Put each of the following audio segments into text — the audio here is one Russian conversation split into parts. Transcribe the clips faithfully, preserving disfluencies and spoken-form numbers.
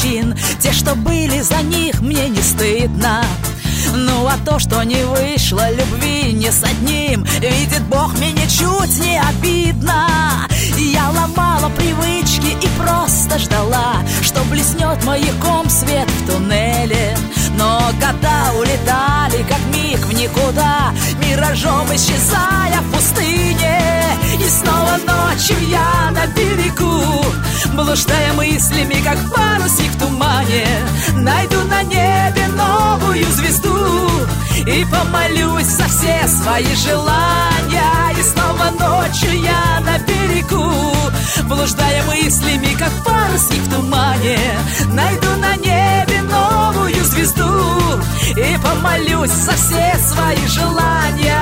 причин, те, что были, за них мне не стыдно. Ну а то, что не вышло любви ни с одним, видит Бог, мне ничуть не обидно. Я ломала привычки и просто ждала, что блеснет маяком свет в туннеле. Но года улетали, как миг в никуда, миражом исчезая в пустыне. И снова ночью я на берегу, блуждая мыслями, как парусник в тумане, найду на небе новую звезду и помолюсь за все свои желания. И снова ночью я на берегу, блуждая мыслями, как парусник в тумане, найду на небе новую звезду и помолюсь за все свои желания.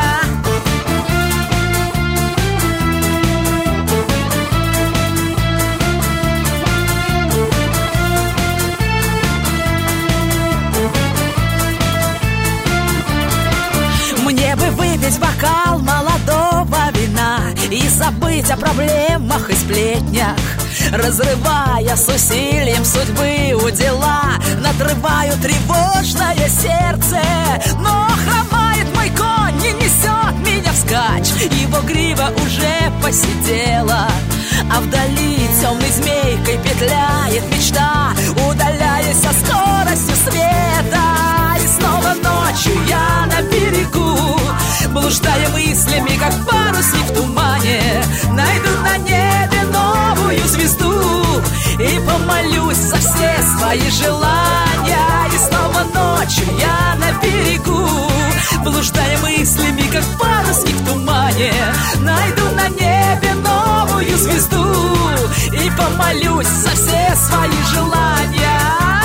Мне бы выпить бокал молодого вина и забыть о проблемах и сплетнях, разрывая с усилием судьбы удила, надрываю тревожное сердце. Но хромает мой конь, не несет меня вскачь, его грива уже посидела, а вдали темной змейкой петляет мечта, удаляясь со скоростью света. И снова ночью я на берегу, блуждая мыслями, как парусник в тумане, найду на небе новую звезду и помолюсь за все свои желания. И снова ночью я на берегу, блуждая мыслями, как парусник в тумане, найду на небе новую звезду и помолюсь за все свои желания.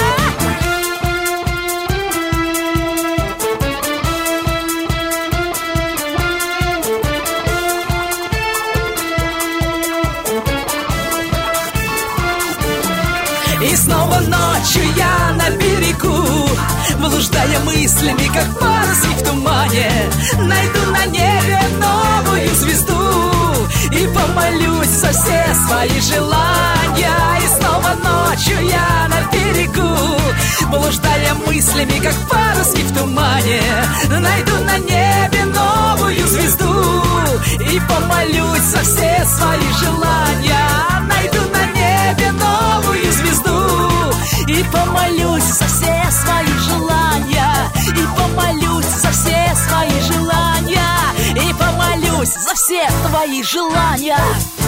И снова ночью я на берегу, блуждая мыслями, как парусник в тумане, найду на небе новую звезду и помолюсь за все свои желания. И снова ночью я на берегу, блуждая мыслями, как парусник в тумане, найду на небе новую звезду и помолюсь за все свои желания. Найду на небе новую звезду и помолюсь за все свои желания. И помолюсь за все свои желания. И помолюсь за все твои желания.